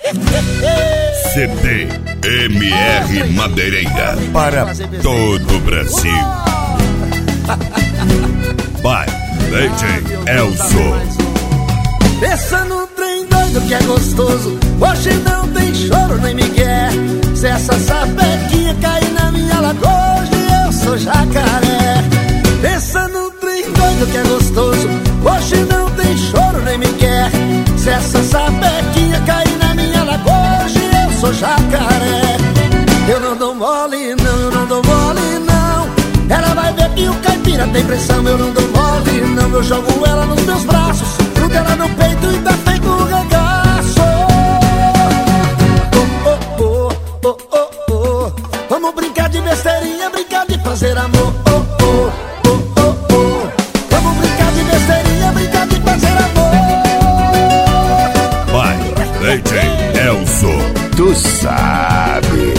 CD MR Madeireira para todo o Brasil. By DJ Elson. Pensa no trem doido que é gostoso, hoje não tem choro nem migué. Se essa sapequinha cair na minha lagoa, hoje eu sou jacaré. Pensa no trem doido que é gostoso, hoje não tem choro nem migué. Se essa sapequinha cair na minha lagoa, hoje eu sou jacaré. Eu não dou mole não, eu não dou mole não. Ela vai ver que o caipira tem pressão. Eu não dou mole não, eu jogo ela nos meus braços, grudo ela no peito e tá feito um regaço. Oh, oh, oh, oh, oh, oh. Vamos brincar de besteirinha, brincar de fazer amor. Oh, oh, oh, oh, oh. Vamos brincar de besteirinha, brincar de fazer amor. Vai, DJ Elson. Tu sabe.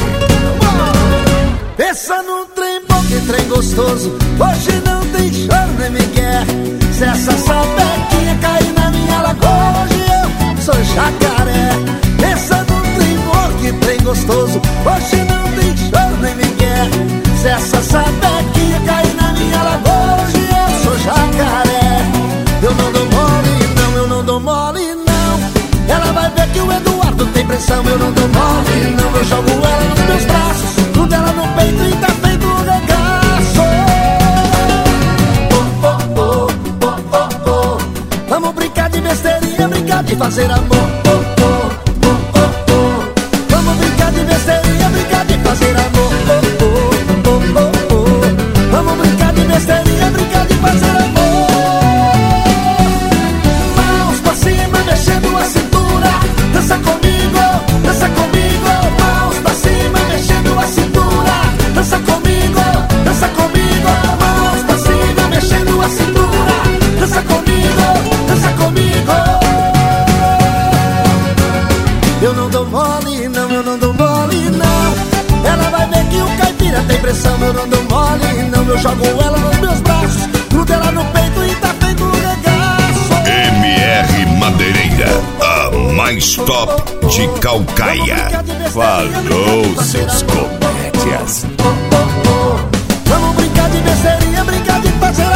Pensa num trem bom, que trem gostoso, hoje não tem choro nem migué. Se essa sapequinha cair na minha lagoa, hoje eu sou jacaré. Pensa num trem bom, que trem gostoso, hoje não tem choro nem migué. Se essa sapequinha cair na minha lagoa, hoje eu sou jacaré. Eu não dou mole não, eu não dou mole não. Ela vai ver que o Eduardo tem pressão. Eu não dou mole não, eu jogo ela nos meus braços, grudo ela no peito e tá feito um regaço. Oh, oh, oh, oh, oh, oh. Vamos brincar de besteirinha, brincar de fazer amor. Oh, oh, oh, oh, oh. Vamos brincar de besteirinha, brincar de fazer amor. Oh, oh, oh, oh, oh. Vamos brincar de besteirinha, brincar de fazer amor. Mãos pra cima, mexendo a cintura. Dança comigo, dança comigo. Mãos pra cima, mexendo a cintura. Dança comigo, dança comigo. Mãos pra cima, mexendo a cintura. Dança comigo, dança comigo. Eu não dou mole não, eu não dou mole não. Ela vai ver que o caipira tem pressão. Eu não dou mole não, eu jogo ela nos meus braços, grudo ela no peito e tá feito um regaço. MR Madeireira, a mais top de Caucaia. Falou, seus comédias. Vamos brincar de besteirinha, brincar de fazer